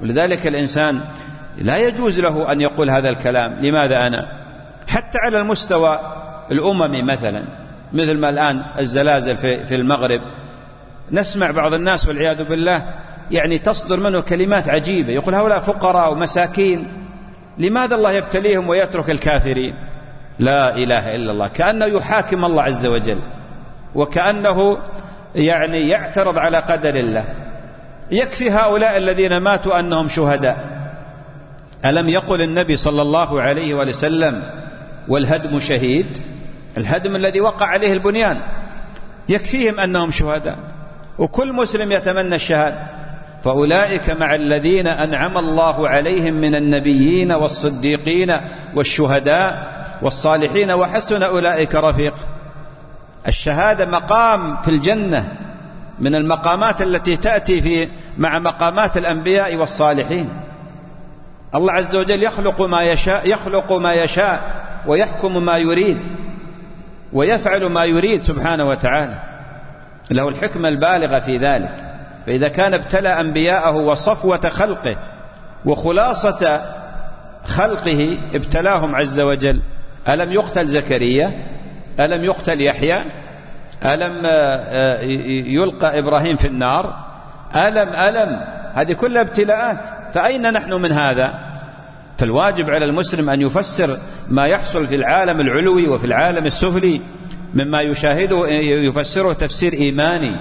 ولذلك الإنسان لا يجوز له أن يقول هذا الكلام. لماذا أنا؟ حتى على المستوى الأممي مثلا، مثل ما الآن الزلازل في المغرب، نسمع بعض الناس والعياذ بالله يعني تصدر منه كلمات عجيبة، يقول هؤلاء فقراء ومساكين، لماذا الله يبتليهم ويترك الكافرين؟ لا إله إلا الله، كأنه يحاكم الله عز وجل، وكأنه يعني يعترض على قدر الله. يكفي هؤلاء الذين ماتوا أنهم شهداء. ألم يقل النبي صلى الله عليه وسلم والهدم شهيد؟ الهدم الذي وقع عليه البنيان يكفيهم أنهم شهداء، وكل مسلم يتمنى الشهادة. فأولئك مع الذين أنعم الله عليهم من النبيين والصديقين والشهداء والصالحين وحسن أولئك رفيق. الشهادة مقام في الجنة من المقامات التي تأتي مع مقامات الأنبياء والصالحين. الله عز وجل يخلق ما يشاء ويحكم ما يريد ويفعل ما يريد سبحانه وتعالى، له الحكمة البالغة في ذلك. فإذا كان ابتلى أنبياءه وصفوة خلقه وخلاصة خلقه ابتلاهم عز وجل، ألم يقتل زكريا؟ ألم يقتل يحيى؟ ألم يلقى إبراهيم في النار؟ ألم هذه كلها ابتلاءات. فأين نحن من هذا؟ فالواجب على المسلم أن يفسر ما يحصل في العالم العلوي وفي العالم السفلي مما يشاهده، يفسره تفسير إيماني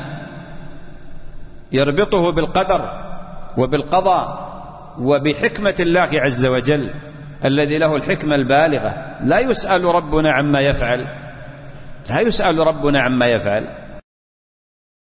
يربطه بالقدر وبالقضاء وبحكمة الله عز وجل الذي له الحكمة البالغة. لا يسأل ربنا عما يفعل، لا يسأل ربنا عما يفعل.